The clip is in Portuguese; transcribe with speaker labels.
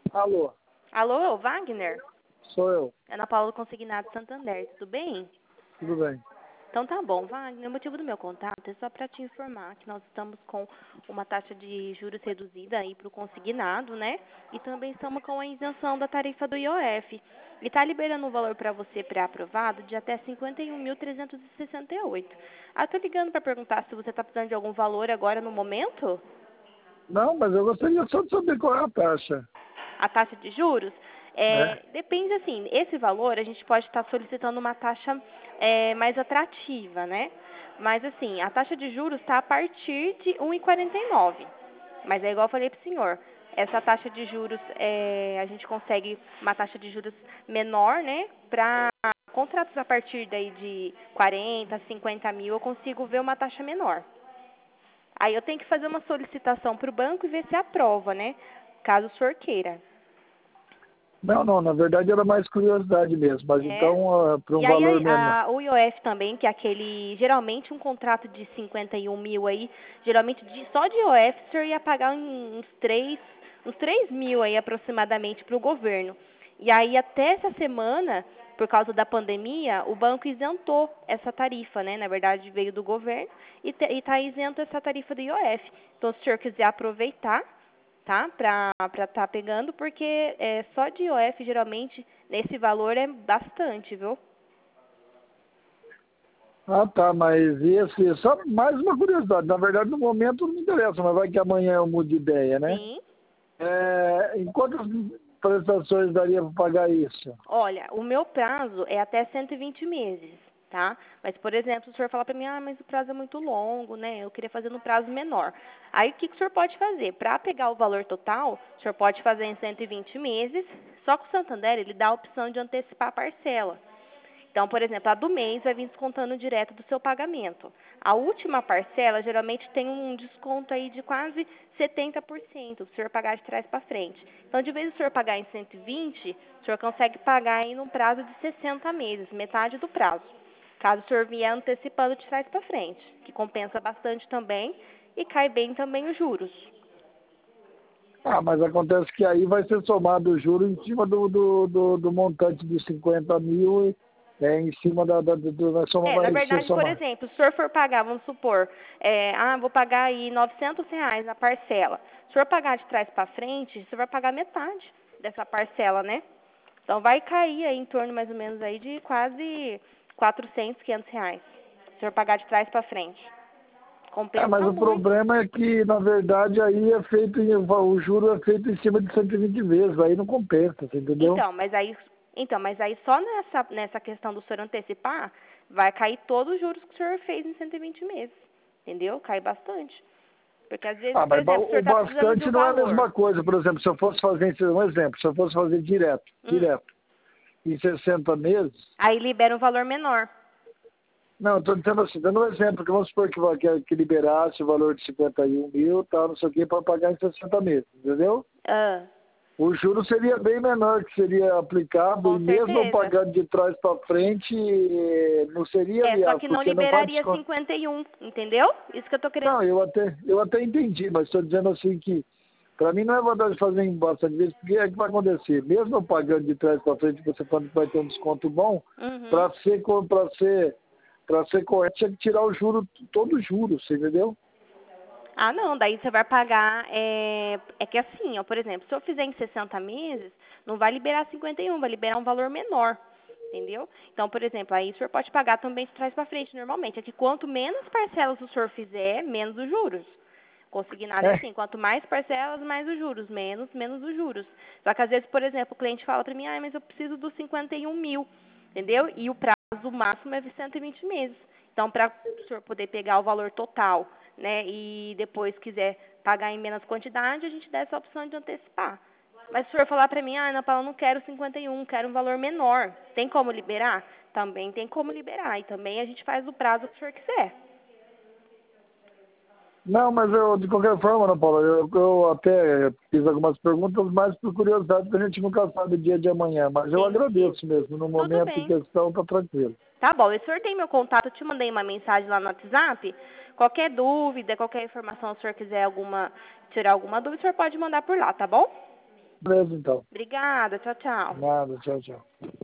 Speaker 1: Alô,
Speaker 2: Alô, Wagner?
Speaker 1: sou eu.
Speaker 2: Ana Paula do Consignado Santander, tudo bem?
Speaker 1: Tudo bem.
Speaker 2: Então tá bom, Wagner, o motivo do meu contato é só para te informar que nós estamos com uma taxa de juros reduzida aí para o consignado, né? E também estamos com a isenção da tarifa do IOF. E está liberando um valor para você pré-aprovado de até 51.368. Tô ligando para perguntar se você está precisando de algum valor agora no momento?
Speaker 1: Não, mas eu gostaria só de saber qual é a taxa,
Speaker 2: A taxa de juros,
Speaker 1: né?
Speaker 2: depende assim, esse valor a gente pode estar solicitando uma taxa mais atrativa, né? Mas assim, a taxa de juros está a partir de 1,49. Mas é igual eu falei para o senhor, essa taxa de juros, a gente consegue uma taxa de juros menor, né? Para contratos a partir daí de 40, 50 mil, eu consigo ver uma taxa menor. Aí eu tenho que fazer uma solicitação para o banco e ver se aprova, né? Caso o senhor queira.
Speaker 1: Não, na verdade era mais curiosidade mesmo, mas
Speaker 2: É.
Speaker 1: então para um
Speaker 2: E aí
Speaker 1: valor menor.
Speaker 2: o IOF também, que é aquele, geralmente um contrato de 51 mil aí, geralmente só de IOF o senhor ia pagar uns 3 mil aí aproximadamente para o governo. E aí até essa semana, por causa da pandemia, o banco isentou essa tarifa, né? Na verdade veio do governo e está isento essa tarifa do IOF. Então se o senhor quiser aproveitar, tá? Para estar pegando, porque só de IOF geralmente nesse valor é bastante, viu?
Speaker 1: Ah, tá, mas só mais uma curiosidade. Na verdade, no momento não me interessa, mas vai que amanhã eu mude de ideia, né?
Speaker 2: Sim.
Speaker 1: Em quantas prestações daria para pagar isso?
Speaker 2: Olha, o meu prazo é até 120 meses, tá? Mas, por exemplo, se o senhor falar para mim, mas o prazo é muito longo, né? Eu queria fazer no prazo menor. Aí, o que o senhor pode fazer? Para pegar o valor total, o senhor pode fazer em 120 meses, só que o Santander, ele dá a opção de antecipar a parcela. Então, por exemplo, a do mês vai vir descontando direto do seu pagamento. A última parcela geralmente tem um desconto aí de quase 70%, se o senhor pagar de trás para frente. Então, de vez em o senhor pagar em 120, o senhor consegue pagar aí num prazo de 60 meses, metade do prazo. Caso o senhor vier antecipando de trás para frente, que compensa bastante também e cai bem também os juros.
Speaker 1: Ah, mas acontece que aí vai ser somado o juro em cima do montante de 50 mil, em cima da soma
Speaker 2: Na
Speaker 1: vai ser
Speaker 2: verdade, por
Speaker 1: somada.
Speaker 2: exemplo, se o senhor for pagar, vamos supor, vou pagar aí R$ 900 na parcela. Se o senhor pagar de trás para frente, você vai pagar metade dessa parcela, né? Então, vai cair aí em torno mais ou menos aí de quase R$ 400, R$ 500. Se o senhor pagar de trás para frente.
Speaker 1: Mas
Speaker 2: Compensa
Speaker 1: o
Speaker 2: muito.
Speaker 1: problema é que, na verdade, aí o juro é feito em cima de 120 vezes, aí não compensa, você entendeu?
Speaker 2: Então, mas aí só nessa questão do senhor antecipar, vai cair todos os juros que o senhor fez em 120 meses. Entendeu? Cai bastante. Porque às vezes,
Speaker 1: Ah,
Speaker 2: por
Speaker 1: mas
Speaker 2: exemplo, o senhor
Speaker 1: o
Speaker 2: está precisando de
Speaker 1: bastante
Speaker 2: um
Speaker 1: não é a
Speaker 2: valor.
Speaker 1: mesma coisa. Por exemplo, se eu fosse fazer, um exemplo, se eu fosse fazer
Speaker 2: Hum.
Speaker 1: direto, em 60 meses,
Speaker 2: Aí libera um valor menor.
Speaker 1: não, estou dizendo assim, dando um exemplo, que vamos supor que liberasse o valor de 51 mil, tal, não sei o quê, para pagar em 60 meses, entendeu?
Speaker 2: Ah,
Speaker 1: O juro seria bem menor, que seria aplicado,
Speaker 2: com
Speaker 1: e mesmo eu
Speaker 2: certeza.
Speaker 1: pagando de trás para frente, não seria
Speaker 2: Só
Speaker 1: viável,
Speaker 2: que não
Speaker 1: porque não vai
Speaker 2: liberaria
Speaker 1: descontar.
Speaker 2: 51, entendeu? Isso que eu tô querendo.
Speaker 1: Não, eu até entendi, mas estou dizendo assim que para mim não é vantagem fazer em bastante vezes, porque é que vai acontecer. Mesmo eu pagando de trás para frente, você falando que vai ter um desconto bom,
Speaker 2: Uhum.
Speaker 1: para ser correto, tinha que tirar o juro, todo o juro, você entendeu?
Speaker 2: Ah, não, daí você vai pagar, é que assim, ó, por exemplo, se eu fizer em 60 meses, não vai liberar 51, vai liberar um valor menor, entendeu? Então, por exemplo, aí o senhor pode pagar também de trás para frente, normalmente. É que quanto menos parcelas o senhor fizer, menos os juros. Consignado é
Speaker 1: É.
Speaker 2: assim, quanto mais parcelas, mais os juros, menos os juros. Só que às vezes, por exemplo, o cliente fala para mim, mas eu preciso dos 51 mil, entendeu? E o prazo máximo é de 120 meses. Então, para o senhor poder pegar o valor total, né, e depois quiser pagar em menos quantidade, a gente dá essa opção de antecipar. Mas se o senhor falar para mim, Ana Paula, eu não quero 51, quero um valor menor, tem como liberar? Também tem como liberar. E também a gente faz o prazo que o senhor quiser.
Speaker 1: Não, mas de qualquer forma, Ana Paula, eu até fiz algumas perguntas, mais por curiosidade, porque a gente nunca sabe o dia de amanhã, mas eu
Speaker 2: Entendi.
Speaker 1: agradeço mesmo, no
Speaker 2: Tudo
Speaker 1: momento em
Speaker 2: bem.
Speaker 1: questão, tá tranquilo.
Speaker 2: Tá bom, e o senhor tem meu contato, eu te mandei uma mensagem lá no WhatsApp. Qualquer dúvida, qualquer informação, se o senhor quiser tirar alguma dúvida, o senhor pode mandar por lá, tá bom?
Speaker 1: Beleza, então.
Speaker 2: Obrigada, tchau, tchau.
Speaker 1: Nada, tchau, tchau.